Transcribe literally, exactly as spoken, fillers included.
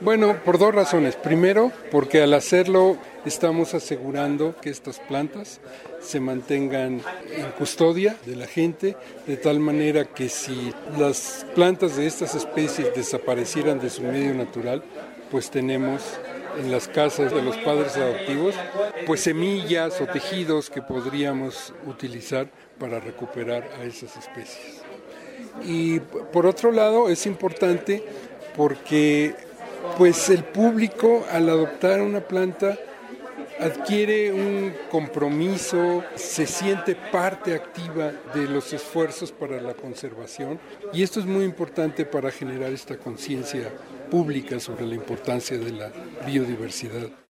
Bueno, por dos razones. Primero, porque al hacerlo estamos asegurando que estas plantas se mantengan en custodia de la gente, de tal manera que si las plantas de estas especies desaparecieran de su medio natural, pues tenemos en las casas de los padres adoptivos, pues semillas o tejidos que podríamos utilizar para recuperar a esas especies. Y por otro lado es importante porque pues el público al adoptar una planta adquiere un compromiso, se siente parte activa de los esfuerzos para la conservación y esto es muy importante para generar esta conciencia pública sobre la importancia de la biodiversidad.